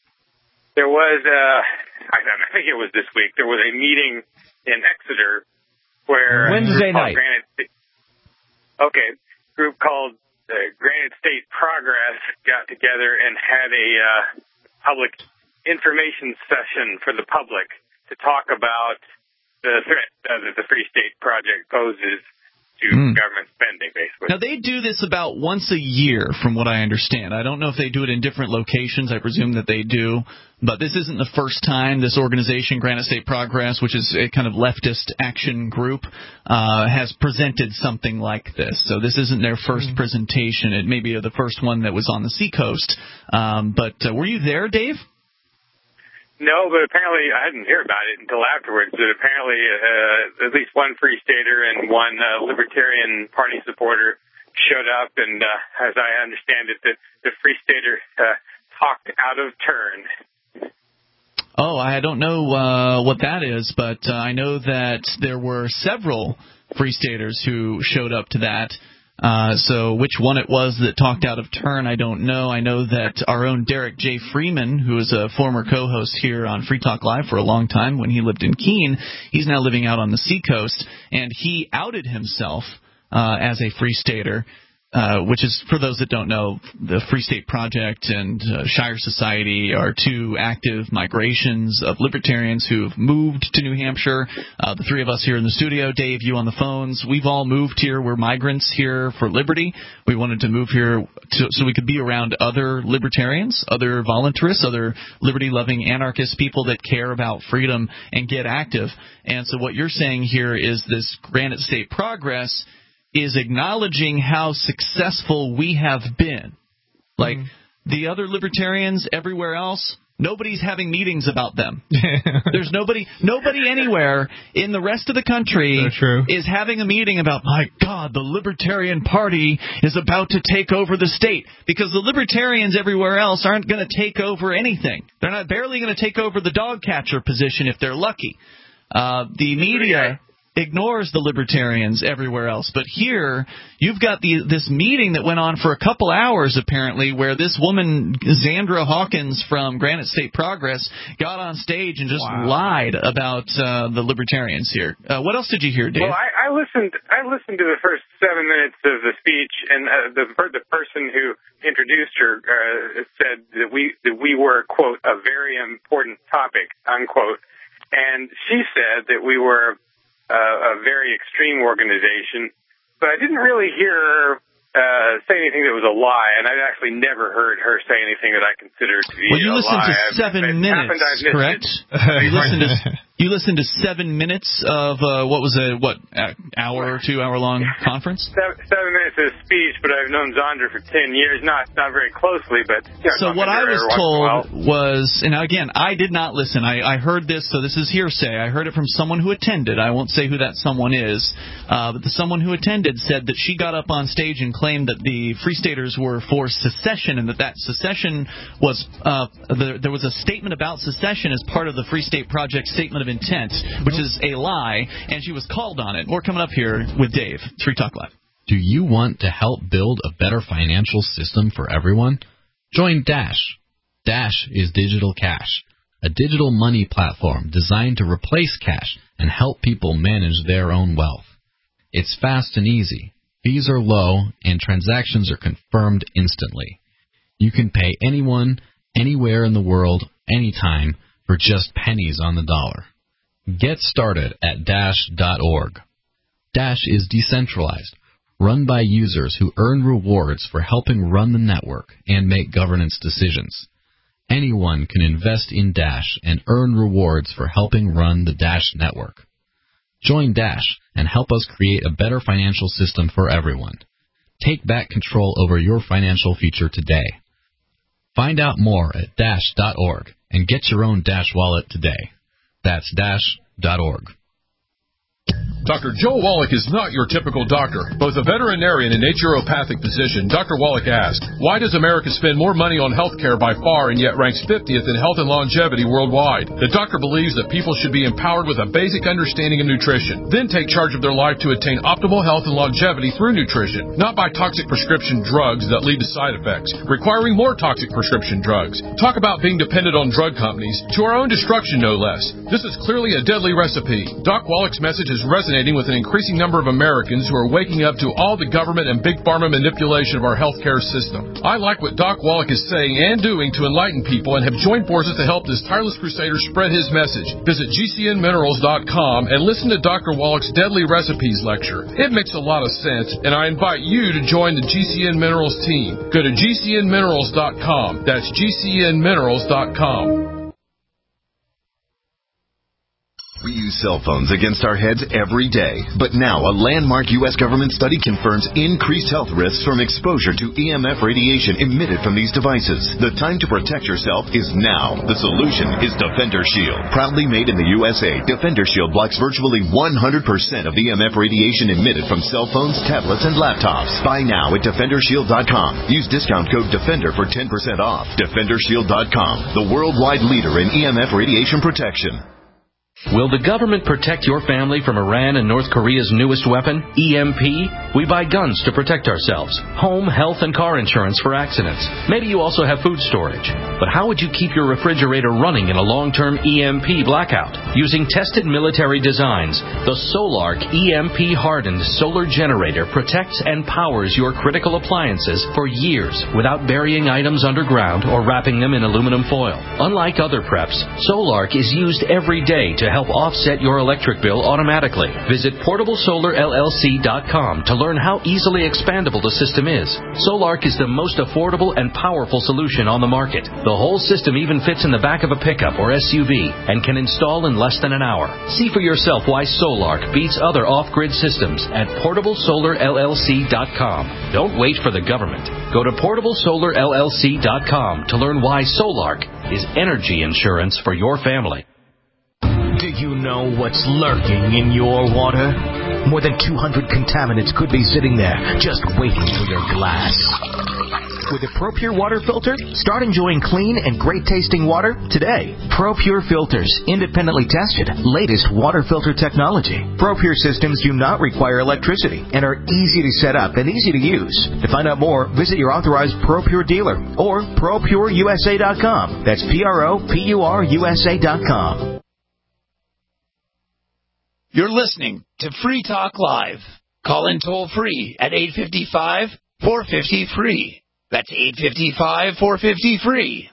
There was, uh, I, don't know, I think it was this week, there was a meeting in Exeter where Wednesday night. Granite, okay, a group called uh, Granite State Progress got together and had a uh, public information session for the public to talk about the threat uh, that the Free State Project poses to mm. government spending, basically. Now, they do this about once a year, from what I understand. I don't know if they do it in different locations. I presume that they do. But this isn't the first time this organization, Granite State Progress, which is a kind of leftist action group, uh, has presented something like this. So this isn't their first mm. presentation. It may be the first one that was on the Seacoast. Um, but uh, were you there, Dave? No, but apparently I didn't hear about it until afterwards. That apparently uh, at least one Free Stater and one uh, Libertarian Party supporter showed up, and uh, as I understand it, the, the Free Stater uh, talked out of turn. Oh, I don't know uh, what that is, but uh, I know that there were several Free Staters who showed up to that. Uh, so which one it was that talked out of turn, I don't know. I know that our own Derek J. Freeman, who is a former co-host here on Free Talk Live for a long time when he lived in Keene, he's now living out on the Seacoast, and he outed himself uh, as a Free Stater. Uh, which is, for those that don't know, the Free State Project and uh, Shire Society are two active migrations of libertarians who've moved to New Hampshire. Uh, the three of us here in the studio, Dave, you on the phones, we've all moved here. We're migrants here for liberty. We wanted to move here to, so we could be around other libertarians, other voluntarists, other liberty-loving anarchist people that care about freedom and get active. And so what you're saying here is this Granite State Progress is acknowledging how successful we have been. Like, mm-hmm. the other libertarians everywhere else, nobody's having meetings about them. There's nobody nobody anywhere in the rest of the country so true. is having a meeting about, my God, the Libertarian Party is about to take over the state. Because the libertarians everywhere else aren't going to take over anything. They're not barely going to take over the dog catcher position if they're lucky. Uh, the media ignores the libertarians everywhere else. But here, you've got the this meeting that went on for a couple hours, apparently, where this woman, Zandra Hawkins from Granite State Progress, got on stage and just wow. lied about uh, the libertarians here. Uh, what else did you hear, Dave? Well, I, I listened I listened to the first seven minutes of the speech, and uh, the, the person who introduced her uh, said that we, that we were, quote, a very important topic, unquote. And she said that we were Uh, a very extreme organization, but I didn't really hear her uh, say anything that was a lie, and I've actually never heard her say anything that I consider to be well, you a listened lie. to seven I've, minutes, happened, correct? you listened to you listened to seven minutes of uh, what was a what hour or two hour long conference? Seven, seven minutes of speech, but I've known Zandra for ten years, not not very closely, but you know, so what I was told was, and again, I did not listen. I, I heard this, so this is hearsay. I heard it from someone who attended. I won't say who that someone is, uh, but the someone who attended said that she got up on stage and claimed that the Free Staters were for secession, and that that secession was uh, the, there was a statement about secession as part of the Free State Project statement of intent, which is a lie, and she was called on it. More coming up here with Dave. It's Free Talk Live. Do you want to help build a better financial system for everyone? Join Dash. Dash is digital cash, a digital money platform designed to replace cash and help people manage their own wealth. It's fast and easy. Fees are low, and transactions are confirmed instantly. You can pay anyone, anywhere in the world, anytime, for just pennies on the dollar. Get started at dash dot org. Dash is decentralized, run by users who earn rewards for helping run the network and make governance decisions. Anyone can invest in Dash and earn rewards for helping run the Dash network. Join Dash and help us create a better financial system for everyone. Take back control over your financial future today. Find out more at dash dot org and get your own Dash wallet today. That's dash dot org. Doctor Joe Wallach is not your typical doctor. Both a veterinarian and naturopathic physician, Doctor Wallach asked, why does America spend more money on health care by far and yet ranks fiftieth in health and longevity worldwide? The doctor believes that people should be empowered with a basic understanding of nutrition, then take charge of their life to attain optimal health and longevity through nutrition, not by toxic prescription drugs that lead to side effects, requiring more toxic prescription drugs. Talk about being dependent on drug companies, to our own destruction no less. This is clearly a deadly recipe. Doc Wallach's message is resonating with an increasing number of Americans who are waking up to all the government and big pharma manipulation of our healthcare system. I like what Doc Wallach is saying and doing to enlighten people and have joined forces to help this tireless crusader spread his message. Visit G C N minerals dot com and listen to Doctor Wallach's Deadly Recipes lecture. It makes a lot of sense, and I invite you to join the G C N Minerals team. Go to G C N minerals dot com. That's G C N minerals dot com. We use cell phones against our heads every day, but now a landmark U S government study confirms increased health risks from exposure to E M F radiation emitted from these devices. The time to protect yourself is now. The solution is Defender Shield. Proudly made in the U S A, Defender Shield blocks virtually one hundred percent of E M F radiation emitted from cell phones, tablets, and laptops. Buy now at Defender Shield dot com. Use discount code DEFENDER for ten percent off. Defender Shield dot com, the worldwide leader in E M F radiation protection. Will the government protect your family from Iran and North Korea's newest weapon, E M P? We buy guns to protect ourselves, home, health, and car insurance for accidents. Maybe you also have food storage. But how would you keep your refrigerator running in a long-term E M P blackout? Using tested military designs, the Solark E M P-hardened solar generator protects and powers your critical appliances for years without burying items underground or wrapping them in aluminum foil. Unlike other preps, Solark is used every day to help offset your electric bill automatically. Visit portable solar L L C dot com to learn how easily expandable the system is. Solark is the most affordable and powerful solution on the market. The whole system even fits in the back of a pickup or S U V and can install in less than an hour. See for yourself why Solark beats other off-grid systems at portable solar L L C dot com. Don't wait for the government. Go to portable solar L L C dot com to learn why Solark is energy insurance for your family. Do you know what's lurking in your water? More than two hundred contaminants could be sitting there, just waiting for your glass. With a ProPure water filter, start enjoying clean and great-tasting water today. ProPure filters, independently tested, latest water filter technology. ProPure systems do not require electricity and are easy to set up and easy to use. To find out more, visit your authorized ProPure dealer or Pro Pure U S A dot com. That's P R O P U R U S A dot com. You're listening to Free Talk Live. Call in toll free at eight five five, four five zero, free. That's eight five five, four five zero, free.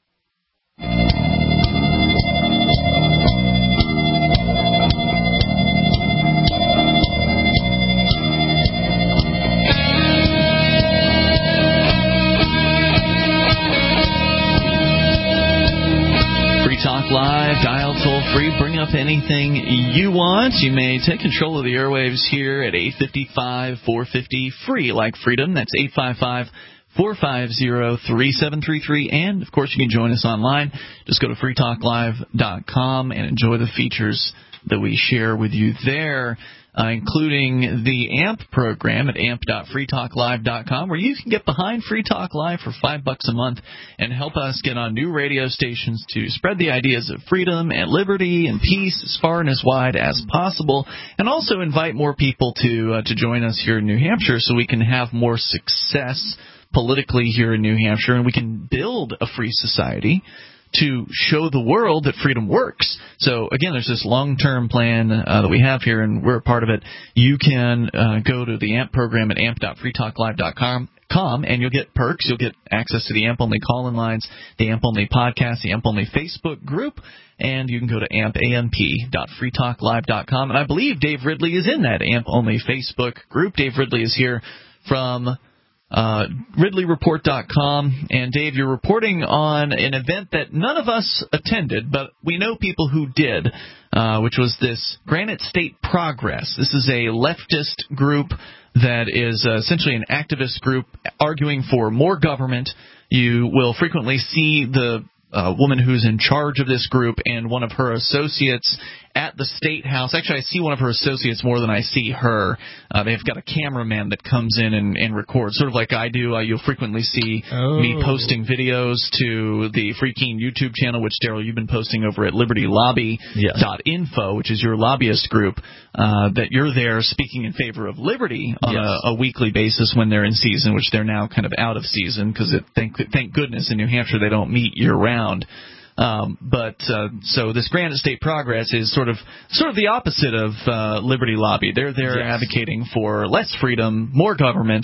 Talk Live, dial toll free, bring up anything you want. You may take control of the airwaves here at eight five five, four five zero, free, like freedom. That's eight five five, four five zero, three seven three three. And, of course, you can join us online. Just go to free talk live dot com and enjoy the features that we share with you there, uh, including the A M P program at A M P dot free talk live dot com, where you can get behind Free Talk Live for five bucks a month and help us get on new radio stations to spread the ideas of freedom and liberty and peace as far and as wide as possible, and also invite more people to uh, to join us here in New Hampshire so we can have more success politically here in New Hampshire, and we can build a free society to show the world that freedom works. So, again, there's this long-term plan uh, that we have here, and we're a part of it. You can uh, go to the A M P program at A M P dot free talk live dot com, and you'll get perks. You'll get access to the A M P-only call-in lines, the A M P-only podcast, the A M P-only Facebook group, and you can go to A M P, A M P dot free talk live dot com. And I believe Dave Ridley is in that A M P-only Facebook group. Dave Ridley is here from Uh, Ridley Report dot com. And, Dave, you're reporting on an event that none of us attended, but we know people who did, uh, which was this Granite State Progress. This is a leftist group that is uh, essentially an activist group arguing for more government. You will frequently see the uh, woman who's in charge of this group and one of her associates at the State House. Actually, I see one of her associates more than I see her. Uh, they've got a cameraman that comes in and, and records, sort of like I do. Uh, you'll frequently see oh. me posting videos to the Free Keene YouTube channel, which, Daryl, you've been posting over at liberty lobby dot info, yes. which is your lobbyist group, uh, that you're there speaking in favor of liberty on yes. a, a weekly basis when they're in season, which they're now kind of out of season because thank, thank goodness in New Hampshire they don't meet year-round. Um, but uh, so this Granite State Progress is sort of sort of the opposite of uh, Liberty Lobby. They're they're yes. advocating for less freedom, more government,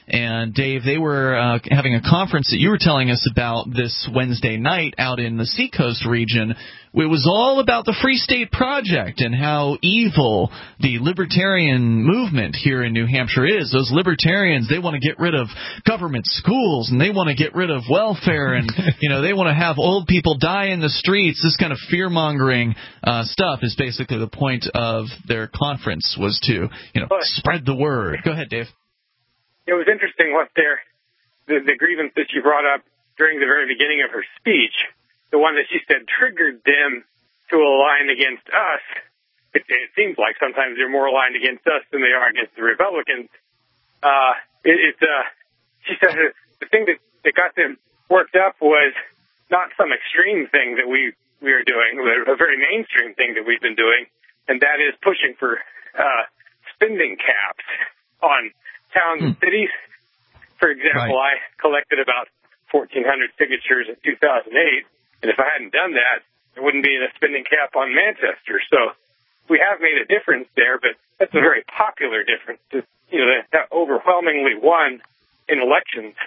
And, Dave, they were uh, having a conference that you were telling us about this Wednesday night out in the Seacoast region. It was all about the Free State Project and how evil the libertarian movement here in New Hampshire is. Those libertarians, they want to get rid of government schools, and they want to get rid of welfare, and you know they want to have old people die in the streets. This kind of fear-mongering uh, stuff is basically the point of their conference, was to you know spread the word. Go ahead, Dave. It was interesting what their the, the grievance that she brought up during the very beginning of her speech, the one that she said triggered them to align against us. It, it seems like sometimes they're more aligned against us than they are against the Republicans. Uh, it, it, uh, she said the thing that, that got them worked up was not some extreme thing that we, we are doing, a very mainstream thing that we've been doing, and that is pushing for uh, spending caps on towns and cities. For example, right. I collected about fourteen hundred signatures in two thousand eight, and if I hadn't done that, there wouldn't be a spending cap on Manchester. So we have made a difference there, but that's a very popular difference. You know, that, that overwhelmingly won in elections.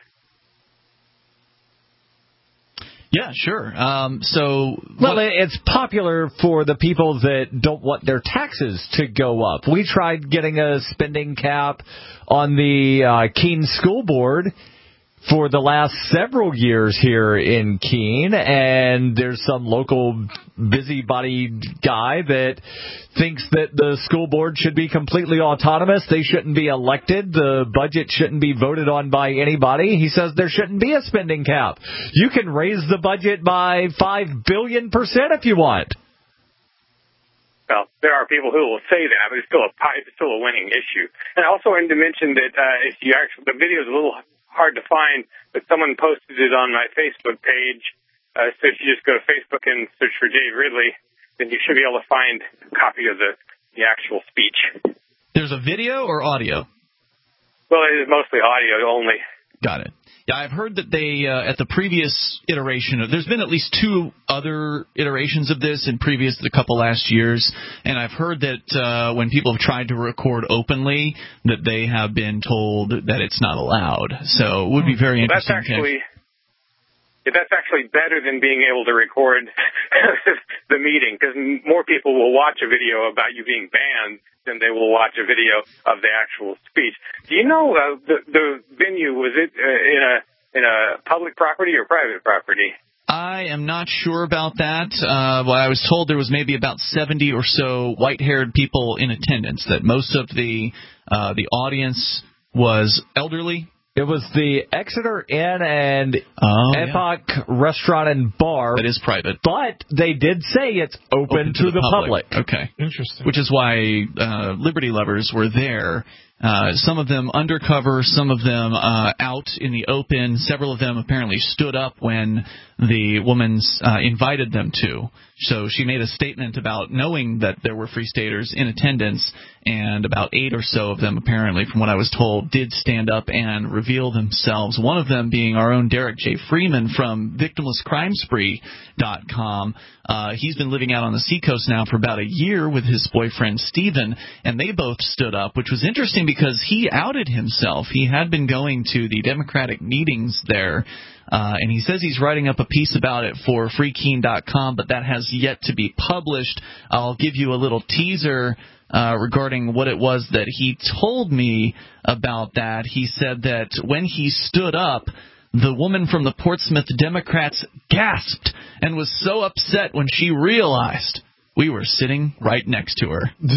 Yeah, sure. Um, so, well, what, it's popular for the people that don't want their taxes to go up. We tried getting a spending cap on the uh, Keene School Board for the last several years here in Keene, and there's some local busybody guy that thinks that the school board should be completely autonomous. They shouldn't be elected. The budget shouldn't be voted on by anybody. He says there shouldn't be a spending cap. You can raise the budget by five billion percent if you want. Well, there are people who will say that, but it's still a it's still a winning issue. And I also wanted to mention that uh, if you actually, the video is a little hard to find, but someone posted it on my Facebook page. Uh, so if you just go to Facebook and search for Dave Ridley, then you should be able to find a copy of the, the actual speech. There's a video or audio? Well, it is mostly audio only. Got it. Yeah, I've heard that they, uh, at the previous iteration, of, there's been at least two other iterations of this in previous, the couple last years, and I've heard that uh, when people have tried to record openly, that they have been told that it's not allowed. So it would be very well, interesting. That's actually, yeah, that's actually better than being able to record the meeting, because more people will watch a video about you being banned than they will watch a video of the actual speech. Do you know uh, the the venue, was it uh, in a in a public property or private property? I am not sure about that. Uh, well, I was told there was maybe about seventy or so white-haired people in attendance. That most of the uh, the audience was elderly. It was the Exeter Inn and oh, Epoch yeah. Restaurant and Bar. That is private. But they did say it's open, open to, to the, the public. public. Okay. Interesting. Which is why uh, Liberty Lovers were there. Uh, some of them undercover, some of them uh, out in the open. Several of them apparently stood up when the woman uh, invited them to. So she made a statement about knowing that there were Free Staters in attendance, and about eight or so of them, apparently, from what I was told, did stand up and reveal themselves. One of them being our own Derek J. Freeman from victimless crime spree dot com. Uh, he's been living out on the Seacoast now for about a year with his boyfriend, Stephen, and they both stood up, which was interesting because he outed himself. He had been going to the Democratic meetings there, uh, and he says he's writing up a piece about it for free keene dot com, but that has yet to be published. I'll give you a little teaser uh, regarding what it was that he told me about that. He said that when he stood up, the woman from the Portsmouth Democrats gasped and was so upset when she realized we were sitting right next to her. Well,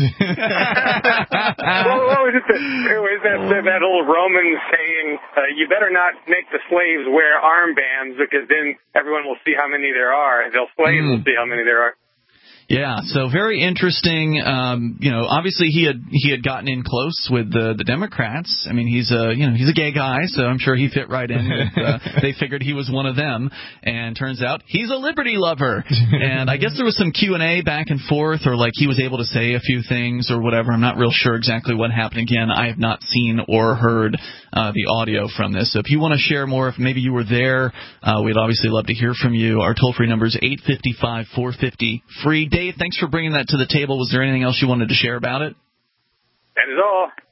what was it? That, was that, that, that old Roman saying, uh, you better not make the slaves wear armbands, because then everyone will see how many there are. The slaves mm. will see how many there are. Yeah, so very interesting. Um, you know, obviously he had he had gotten in close with the the Democrats. I mean, he's a you know he's a gay guy, so I'm sure he fit right in. With, uh, they figured he was one of them, and turns out he's a liberty lover. And I guess there was some Q and A back and forth, or like he was able to say a few things or whatever. I'm not real sure exactly what happened. Again, I have not seen or heard uh, the audio from this. So if you want to share more, if maybe you were there, uh, we'd obviously love to hear from you. Our toll free number is eight five five, four five zero, free. Dave, thanks for bringing that to the table. Was there anything else you wanted to share about it? That is all.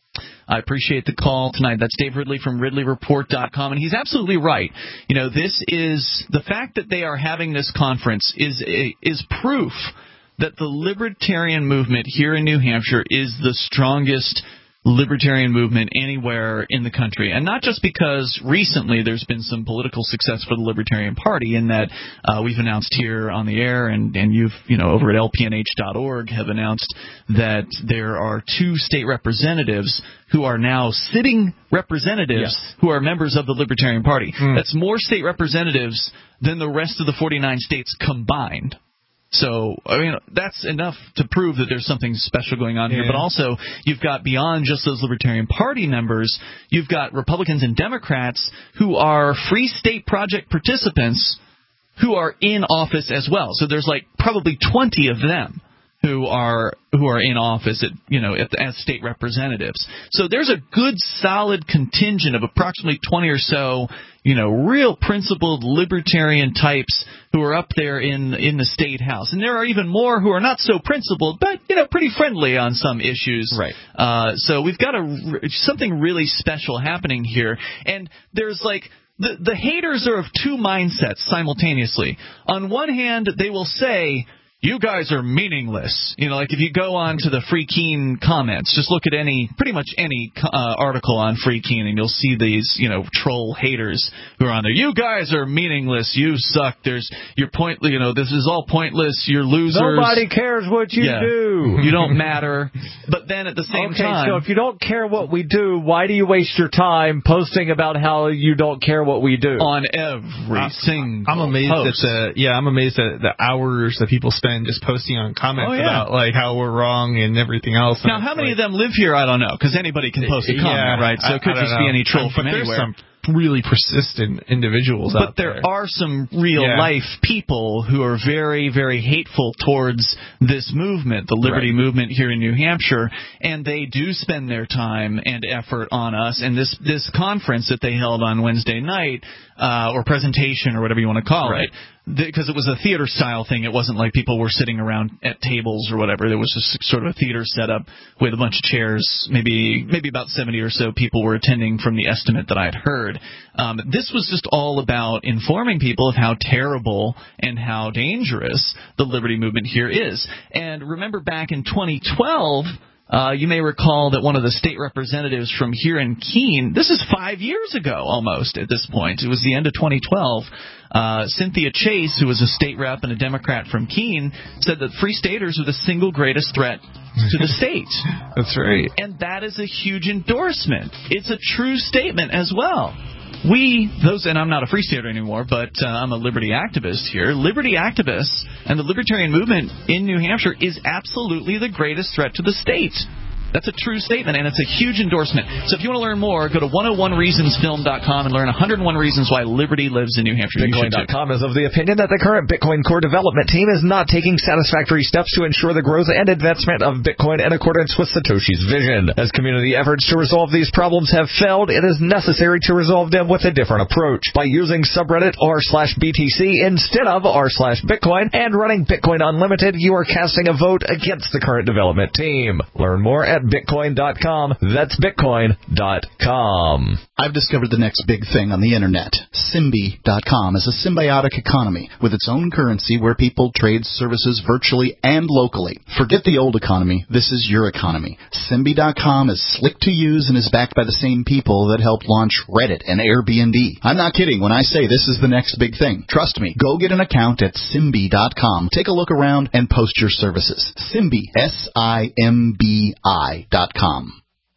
I appreciate the call tonight. That's Dave Ridley from Ridley Report dot com, and he's absolutely right. You know, this is the fact that they are having this conference is is proof that the libertarian movement here in New Hampshire is the strongest libertarian movement anywhere in the country. And not just because recently there's been some political success for the Libertarian Party in that uh, we've announced here on the air and, and you've, you know, over at L P N H dot org have announced that there are two state representatives who are now sitting representatives yes. who are members of the Libertarian Party. Mm. That's more state representatives than the rest of the forty-nine states combined. So, I mean, that's enough to prove that there's something special going on yeah. here. But also, you've got beyond just those Libertarian Party members, you've got Republicans and Democrats who are Free State Project participants who are in office as well. So there's like probably twenty of them who are who are in office at, you know, at, as state representatives. So there's a good, solid contingent of approximately twenty or so, you know, real principled libertarian types who are up there in in the state house. And there are even more who are not so principled, but, you know, pretty friendly on some issues. Right. Uh, so we've got a, something really special happening here. And there's like... The, the haters are of two mindsets simultaneously. On one hand, they will say, you guys are meaningless. You know, like if you go on to the Free Keene comments, just look at any, pretty much any uh, article on Free Keene, and you'll see these, you know, troll haters who are on there. You guys are meaningless. You suck. There's, you're point, you know, this is all pointless. You're losers. Nobody cares what you yeah. do. You don't matter. But then at the same okay, time. so if you don't care what we do, why do you waste your time posting about how you don't care what we do? On every I, single I'm amazed post. at the, yeah, I'm amazed at the hours that people spend just posting on comments oh, yeah. about like how we're wrong and everything else. Now, how many like, of them live here? I don't know, because anybody can post a comment, yeah, right? So it could just know. be any troll um, from but anywhere. There's some really persistent individuals but out there. But there are some real yeah. life people who are very, very hateful towards this movement, the Liberty right. movement here in New Hampshire, and they do spend their time and effort on us. And this this conference that they held on Wednesday night, uh, or presentation or whatever you want to call right. it, because it was a theater-style thing. It wasn't like people were sitting around at tables or whatever. There was just sort of a theater setup with a bunch of chairs. Maybe maybe about seventy or so people were attending from the estimate that I had heard. Um, this was just all about informing people of how terrible and how dangerous the Liberty movement here is. And remember back in twenty twelve... Uh, you may recall that one of the state representatives from here in Keene, this is five years ago almost at this point, it was the end of twenty twelve, uh, Cynthia Chase, who was a state rep and a Democrat from Keene, said that Free Staters are the single greatest threat to the state. That's right. And that is a huge endorsement. It's a true statement as well. We, those, and I'm not a Free Stater anymore, but uh, I'm a Liberty activist here. Liberty activists and the Libertarian movement in New Hampshire is absolutely the greatest threat to the state. That's a true statement, and it's a huge endorsement. So if you want to learn more, go to one oh one reasons film dot com and learn one hundred one reasons why liberty lives in New Hampshire. Bitcoin dot com is of the opinion that the current Bitcoin core development team is not taking satisfactory steps to ensure the growth and advancement of Bitcoin in accordance with Satoshi's vision. As community efforts to resolve these problems have failed, it is necessary to resolve them with a different approach. By using subreddit r slash B T C instead of r slash Bitcoin and running Bitcoin Unlimited, you are casting a vote against the current development team. Learn more at bitcoin dot com. That's bitcoin dot com. I've discovered the next big thing on the internet. Symbi dot com is a symbiotic economy with its own currency where people trade services virtually and locally. Forget the old economy. This is your economy. Symbi dot com is slick to use and is backed by the same people that helped launch Reddit and Airbnb. I'm not kidding when I say this is the next big thing. Trust me. Go get an account at Symbi dot com. Take a look around and post your services. Symbi, S I M B I dot com.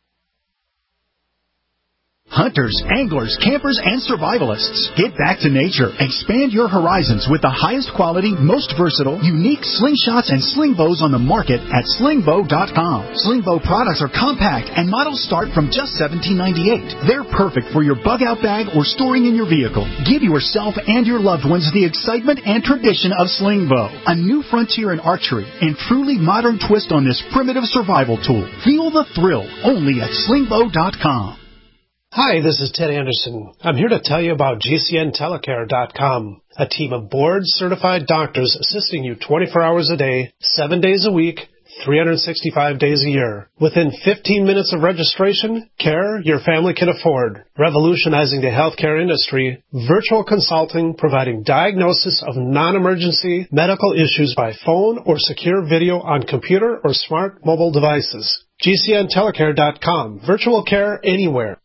Hunters, anglers, campers, and survivalists. Get back to nature. Expand your horizons with the highest quality, most versatile, unique slingshots and sling bows on the market at sling bow dot com. Sling bow products are compact and models start from just seventeen ninety-eight. They're perfect for your bug-out bag or storing in your vehicle. Give yourself and your loved ones the excitement and tradition of sling bow. A new frontier in archery and truly modern twist on this primitive survival tool. Feel the thrill only at sling bow dot com. Hi, this is Ted Anderson. I'm here to tell you about G C N telecare dot com, a team of board-certified doctors assisting you twenty-four hours a day, seven days a week, three hundred sixty-five days a year. Within fifteen minutes of registration, care your family can afford. Revolutionizing the healthcare industry, virtual consulting providing diagnosis of non-emergency medical issues by phone or secure video on computer or smart mobile devices. G C N telecare dot com. Virtual care anywhere.